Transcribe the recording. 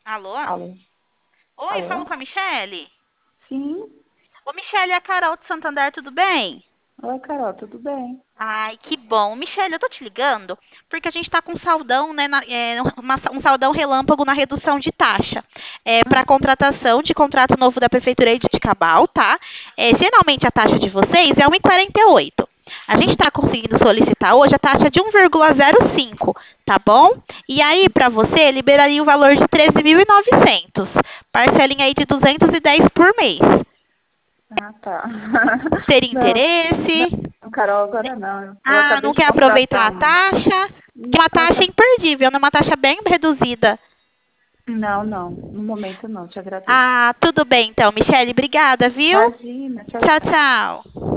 Alô? Alô? Oi, Alô? falo com a Michele. Sim. Ô, Michele, é a Carol de Santander, tudo bem? Oi, Carol, tudo bem? Ai, que bom. Michele, eu tô te ligando porque a gente tá com um saldão, né, um saldão relâmpago na redução de taxa. Para Hum. contratação de contrato novo da Prefeitura aí de Cabal, tá? Geralmente a taxa de vocês é 1,48. A gente está conseguindo solicitar hoje a taxa de 1,05, tá bom? E aí, para você, liberaria o valor de 13.900. Parcelinha aí de 210 por mês. Ah, tá. Teria Não, interesse? não, Carol, agora não. Eu Ah, acabei não de quer aproveitar contratar a uma. taxa? Que é uma Ah, taxa imperdível, né? Uma taxa bem reduzida. não, não. No momento não, te agradeço. Ah, tudo bem então, Michele. Obrigada, viu? Imagina, tchau, Tchau, tchau. tchau.